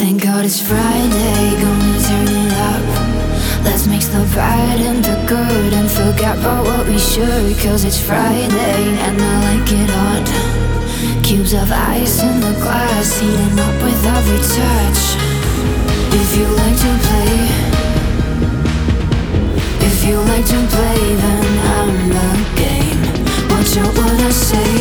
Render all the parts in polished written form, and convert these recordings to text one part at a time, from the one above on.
Thank God it's Friday, gonna turn it up. Let's mix the bad and the good and forget about what we should. Cause it's Friday and I like it hot. Cubes of ice in the glass, heating up with every touch. If you like to play, if you like to play, then I'm the game. Watch out what I say.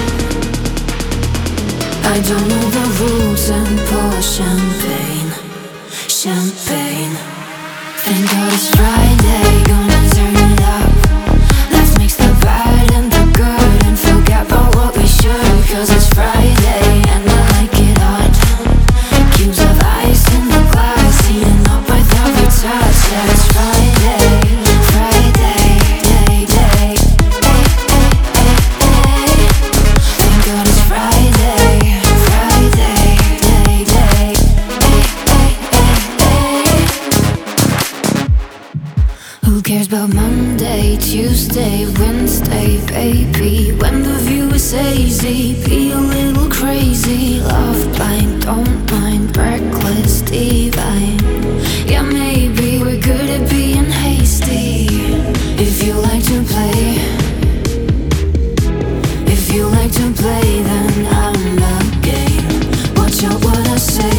I don't know the rules and pour champagne, champagne. Thank God it's Friday, gonna turn it up. Let's mix the bad and the good and forget about what we should. Cause it's Friday and I like it hot. Cubes of ice in the glass, heating up with every touch. Yeah, it's Friday, Friday, day, day. Thank God it's Friday, Friday, day, day. Who cares about Monday, Tuesday, Wednesday, baby? When the view is hazy, be a little crazy. Love blind, don't mind, reckless, divine. Yeah, maybe we're good at being hasty. If you like to play, if you like to play, then I'm the game. Watch out what I say.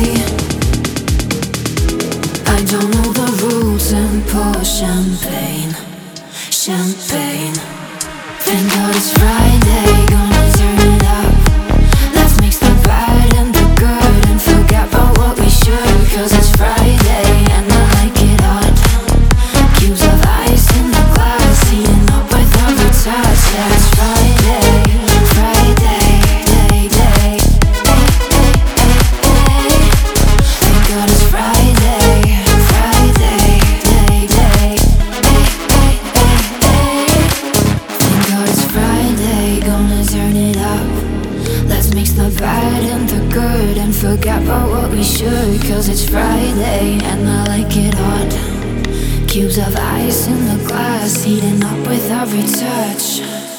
I don't know the rules and pour champagne, champagne. Thank God it's Friday, gonna turn it up. Let's mix the bad and the good and forget about what we should. Cause it's Friday and I like it hot. Cubes of ice in the glass, heating up with every touch. Yeah, it's Friday, Friday, day, day. Thank God it's Friday, Friday, day, day. Thank God it's Friday, gonna turn it up. Let's mix the bad and the good and forget about what we should. Cause it's Friday and I like it hot. Cubes of ice in the glass, heating up with every touch.